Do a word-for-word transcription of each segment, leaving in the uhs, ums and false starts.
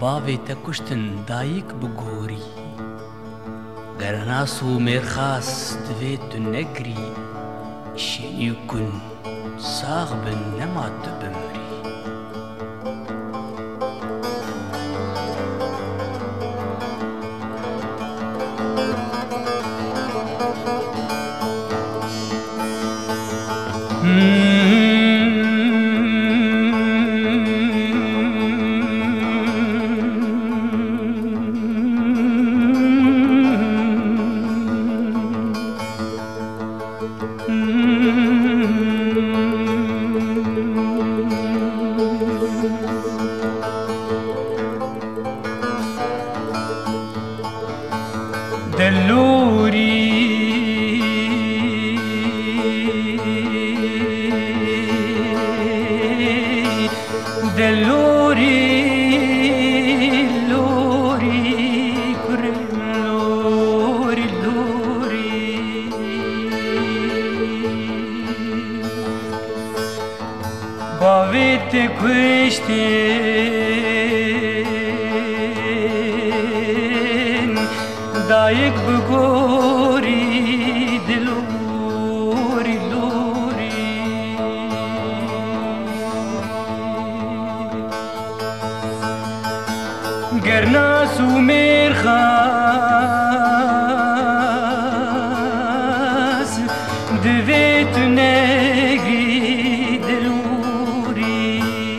bavê te kuştin dayîk bi gorî, gernas û mêrxas divê tu negirî, şenî kun sax bin nema tu bimirî. Delluri Delluri Lori Kurem Lori Lori Bavete kuştin dayık bu gori Delluri Lori gernas û mêrxas divê tu negirî Delluri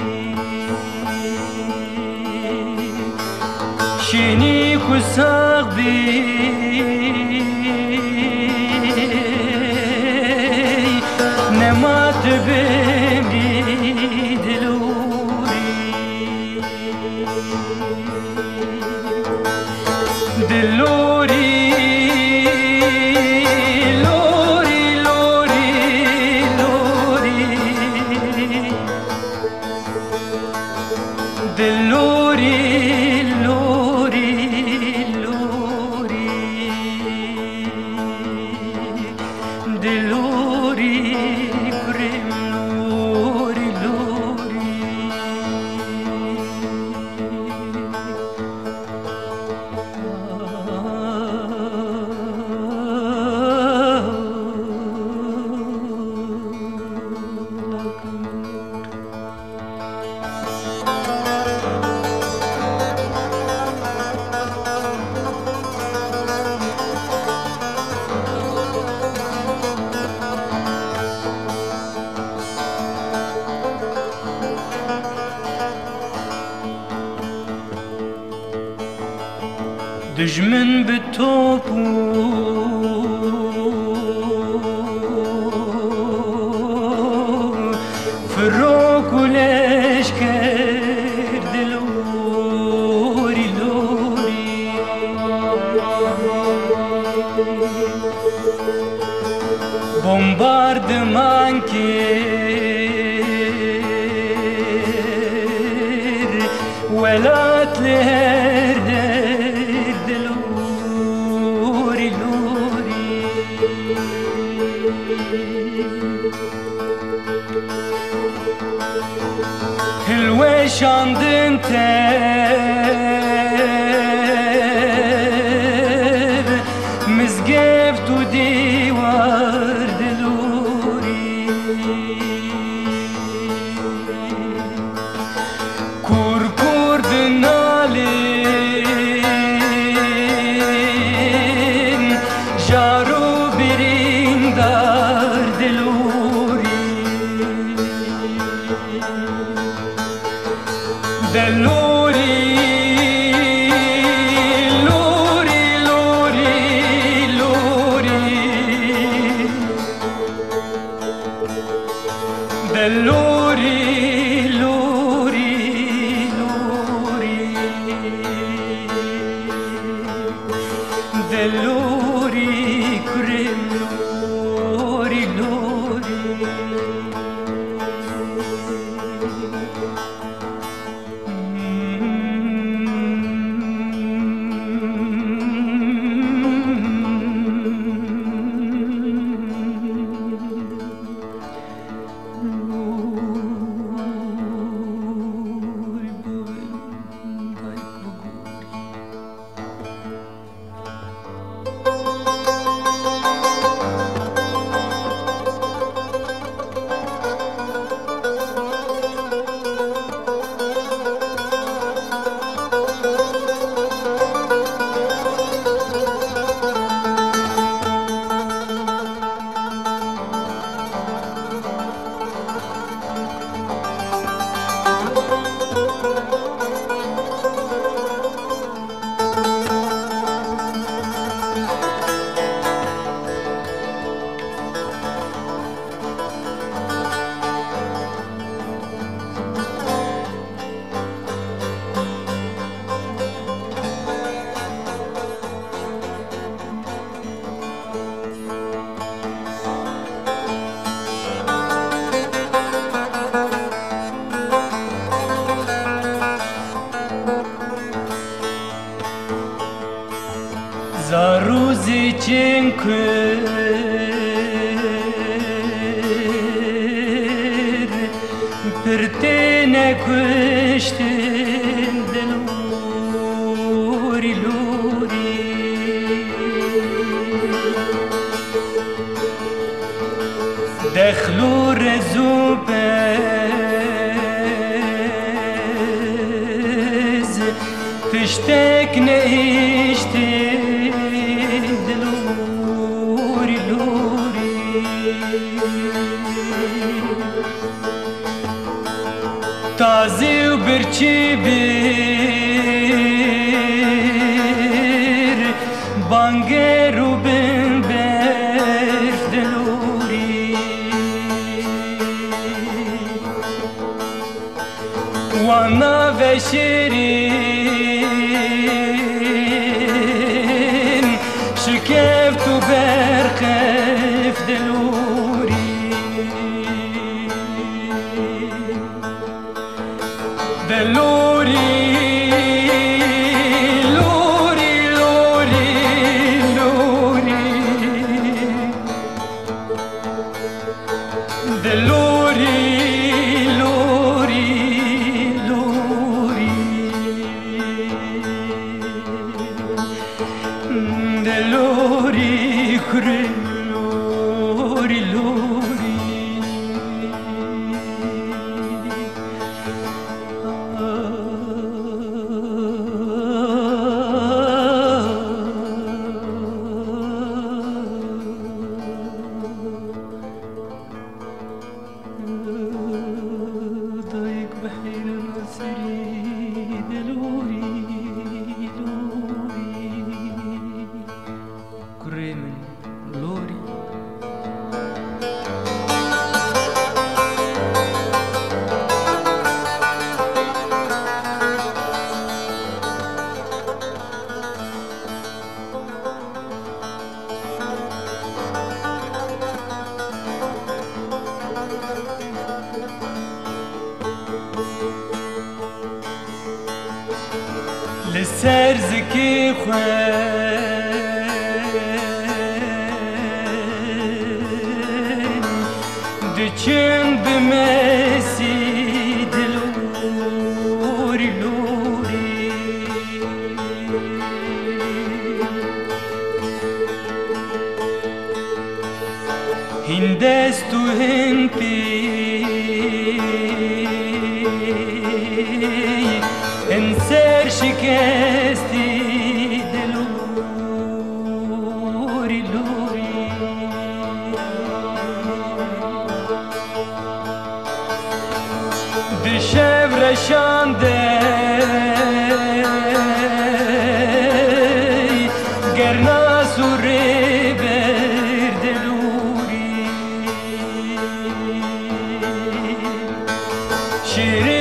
şenî ku sax bî nema tu bimirî Delluri Delluri Lori Lori Lori Delluri Lori Lori Delluri Kurem Lori Lori Düşmün bi topu Firok û leşker Delluri Lori Bombardıman kir Velatler Delluri Lori Hilwe şandın tev Mizgeft û dîwar Delluri Kur kur dinalin Jaru birindar Delluri Delluri Lori Lori Lori Delluri Lori Lori Delluri Kurem Lori Lori Lori boy, boy, Zaruzi cinque per te ne queste de luri luri دخلو رزوبز تشتاق نعيشتي دلوري لوري تازي وبرچي بير بانجر وبنبر دلوري وانا بشيرين شكفت وبرخف دلوري دلوري لوري لوري لوري دلوري لوري لوري دلوري كري لوري لوري ضايق بحير ناصري دلوري لوري كريمن لوري لسر زكي خوين دچن بمسي دلوري لوري هندستو هنتي انسر شكستي دلوري لوري دشب رشانده گرنا سوری بر دلوري شیری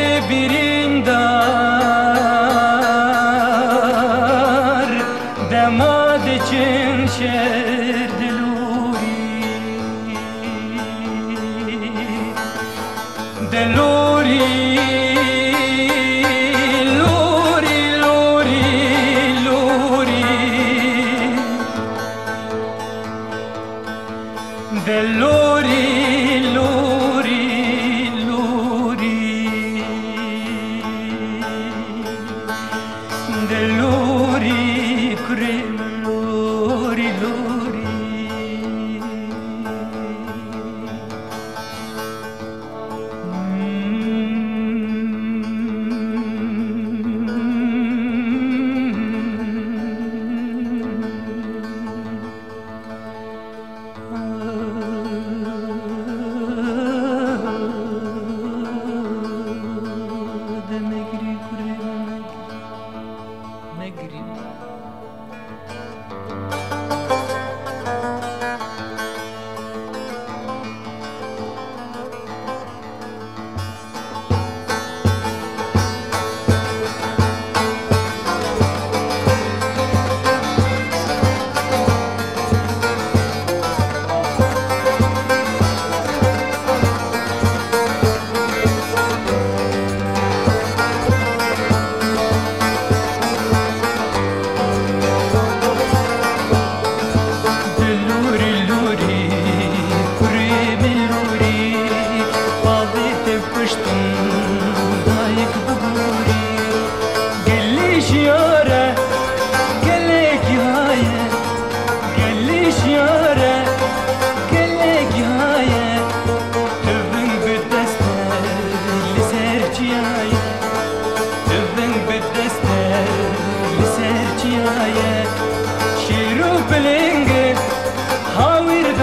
بریندار دماد چن شر دلوري دلوري لوري لوري لوري دلوري لوري لوري دلوري كريم لوري لوري نجري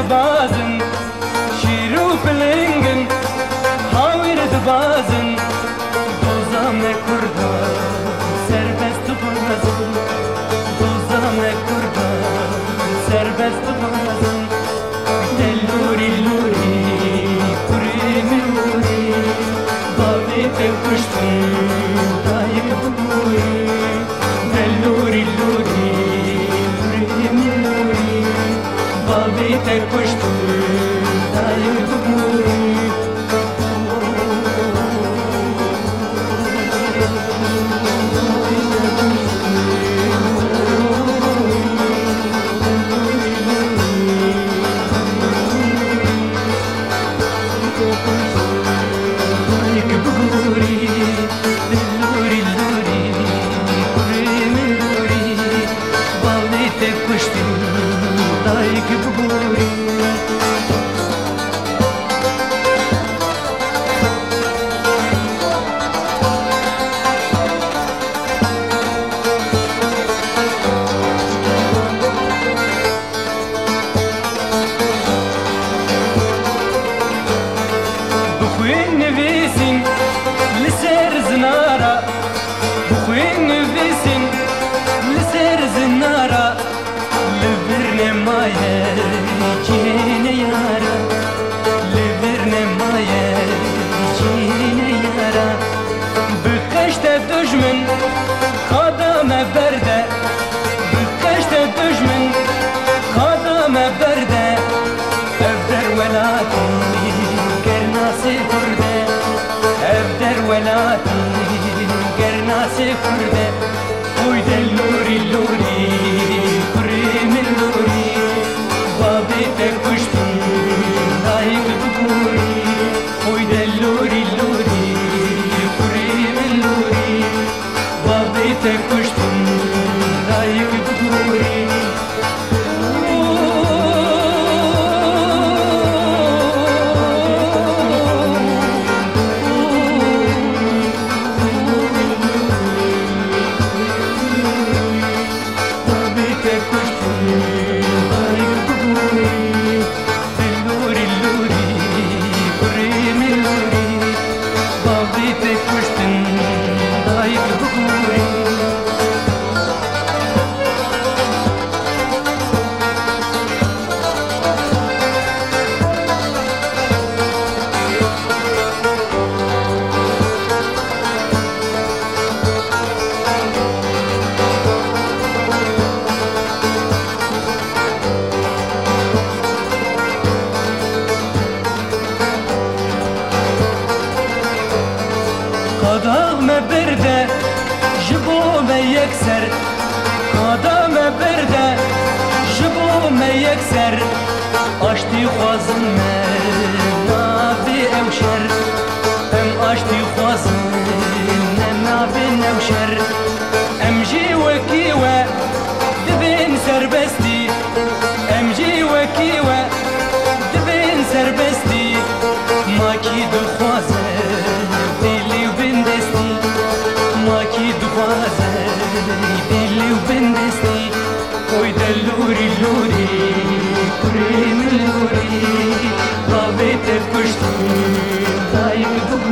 dibazin şîr û pilingin hawîr dibazin doza me Kurdan serbest dibazin doza me Kurdan serbest dibazin lûrî lûrî kurê min lûrî bavê te kuştin dayîk bibûrî lûrî lûrî kurê min lûrî bavê te kuştin dayîk bibûrî Nefesin liser zinara Bxuên nefesin liser zinara Li maye cîne yara Li maye cîne yara Bi qeşte dujmin qadame berde Bi qeşte dujmin qadame berde Ev derwelatî gernasê kurde Ev derwelatî gernasê kurde Oy de lûrî lûrî kurê min lûrî bavê te kuştin dayîk bibûrî Oy de lûrî lûrî kurê min lûrî bavê te kuştin dayîk bibûrî Qadam me berde ji bo me yekser Qadam me berde ji bo me yekser Aştî xwazim me nabê ewşer Em aştî xwazim me nabê newşer Em jî wekî we dibên serbestî Em jî wekî we dibên serbestî Makî dixwaze dîlî û bindestî Makî dixwaze dîlî û bindestî Oy de lûrî lûrî kurê min lûrî bavê te kuştin dayîk bibûrî